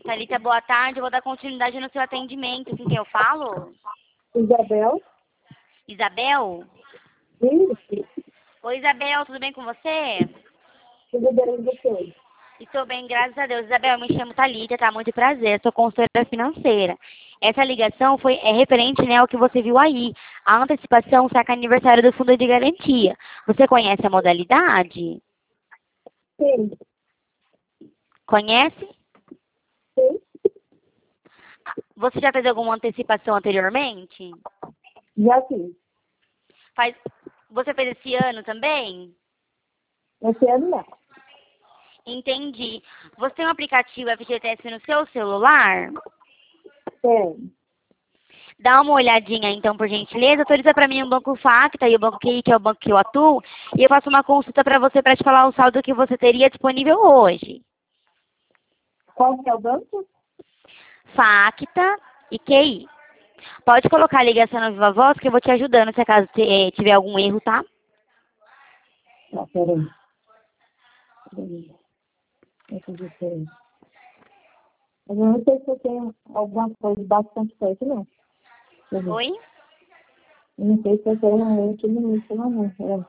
Thalita, boa tarde. Eu vou dar continuidade no seu atendimento. Com quem eu falo? Isabel? Isabel? Isso. Oi, Isabel, tudo bem com você? Tudo bem com você? Estou bem, graças a Deus. Isabel, eu me chamo Thalita, tá? Muito prazer. Sou consultora financeira. Essa ligação é referente, né, ao que você viu aí. A antecipação saca aniversário do Fundo de Garantia. Você conhece a modalidade? Sim. Conhece? Sim. Você já fez alguma antecipação anteriormente? Já fiz. Faz... Você fez esse ano também? Esse ano não. Entendi. Você tem um aplicativo FGTS no seu celular? Tem. Dá uma olhadinha então, por gentileza. Autoriza para mim o Banco Facta e o Banco QI, que é o banco que eu atuo, e eu faço uma consulta para você para te falar o saldo que você teria disponível hoje. Qual que é o banco? Facta e QI. Pode colocar a ligação na Viva Voz que eu vou te ajudando se acaso tiver algum erro, tá? Ah, peraí. Peraí. Deixa eu ver se eu... Mas eu não sei se eu tenho alguma coisa bastante perto, não. Deixa eu ver. Oi? Eu não sei se eu tenho muito limite, não. É.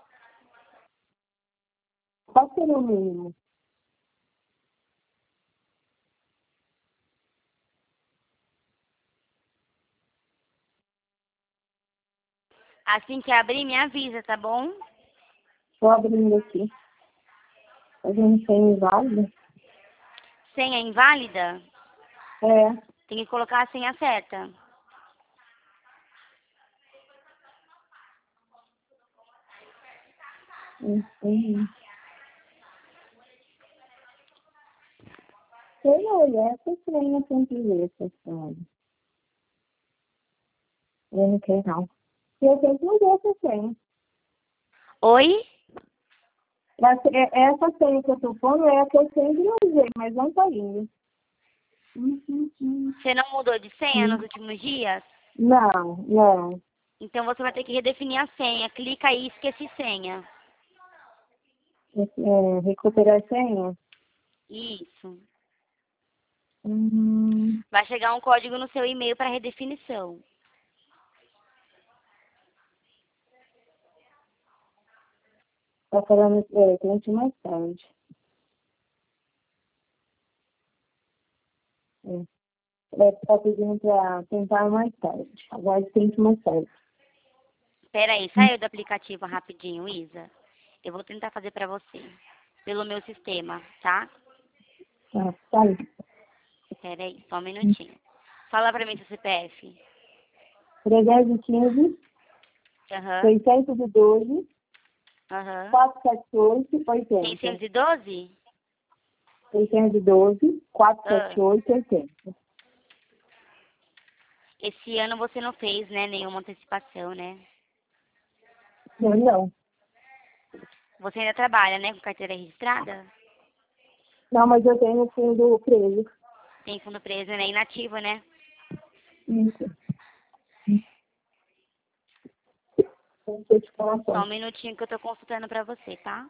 Qual seria o mínimo? Assim que abrir, me avisa, tá bom? Estou abrindo aqui. A gente tem inválido? Senha inválida? É. Tem que colocar a senha certa. Eu não olhar essa senha tem que ver essa senha. Eu não quero não. Eu tenho que mudar essa senha. Oi? Essa senha que eu estou pondo é a que eu sempre usei, mas não está indo. Você não mudou de senha nos últimos dias? Não, não. Então você vai ter que redefinir a senha. Clica aí e esquece senha. Recuperar a senha? Isso. Hum, Vai chegar um código no seu e-mail para redefinição. tá falando, tente mais tarde. Tá pedindo para tentar mais tarde. Agora tente mais tarde. Espera aí, saiu do aplicativo rapidinho, Isa. Eu vou tentar fazer para você. Pelo meu sistema, tá? Tá aí. Espera aí, só um minutinho. Fala para mim seu CPF. 315, Aham, 612, aham. 478, 80. 612? 612, Ah, 478, 80. esse ano você não fez, né, nenhuma antecipação, né? Não, não. Você ainda trabalha, né, com carteira registrada? Não, mas eu tenho fundo preso. Tem fundo preso, né? Inativo, né? Isso. Deixa eu te falar Só só. um minutinho que eu tô consultando pra você, tá?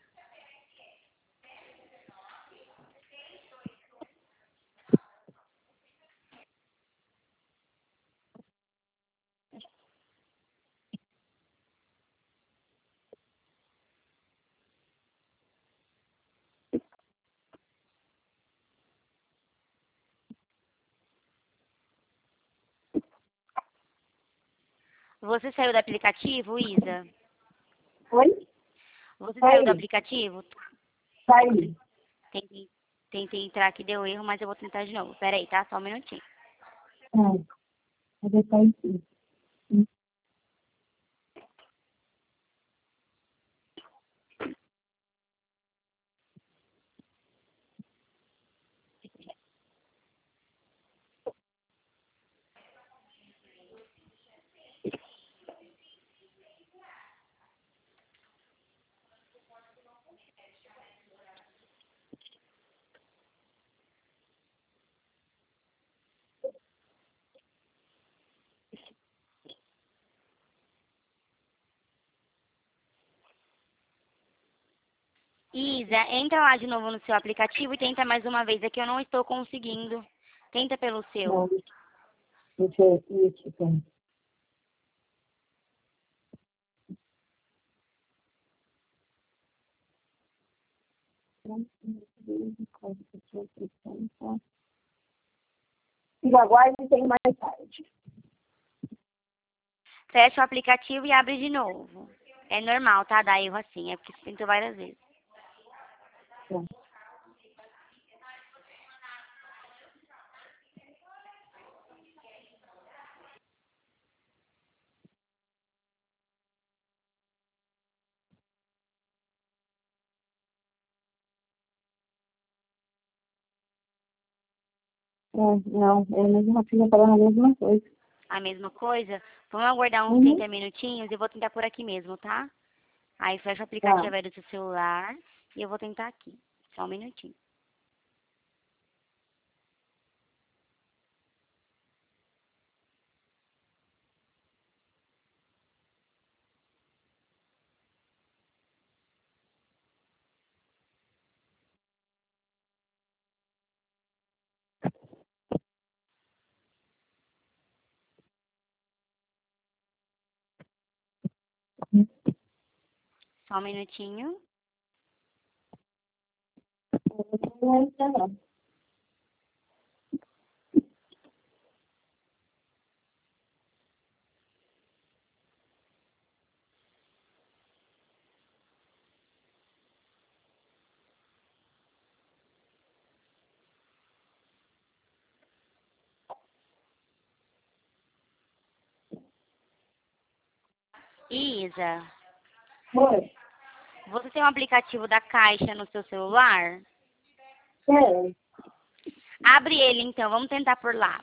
Você saiu do aplicativo, Isa? Oi? Você Tá saiu do aí. aplicativo? Tá Eu aí. tentei entrar aqui, deu erro, mas eu vou tentar de novo. Pera aí, tá? Só um minutinho. Cadê tá aí? Sim. Isa, entra lá de novo no seu aplicativo e tenta mais uma vez. É que eu não estou conseguindo Tenta pelo seu. Não, deixa eu ver aqui, tá? E aguarde e tem mais tarde. Fecha o aplicativo e abre de novo. É normal, tá? Dá erro assim. É porque você tentou várias vezes. Tá. Não, é a mesma filha falando a mesma coisa. A mesma coisa? Vamos aguardar uns Uhum. 30 minutinhos e eu vou tentar por aqui mesmo, tá? Aí fecha o Tá. aplicativo aí do seu celular e eu vou tentar aqui. Só um minutinho. Só um minutinho. Não é isso, não. Isa, Oi. você tem um aplicativo da Caixa no seu celular? É. Abre ele então, vamos tentar por lá.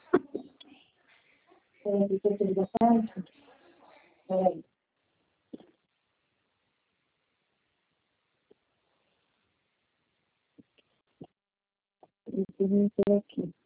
Deixa eu ver bastante. Peraí. Deixa eu ver aqui.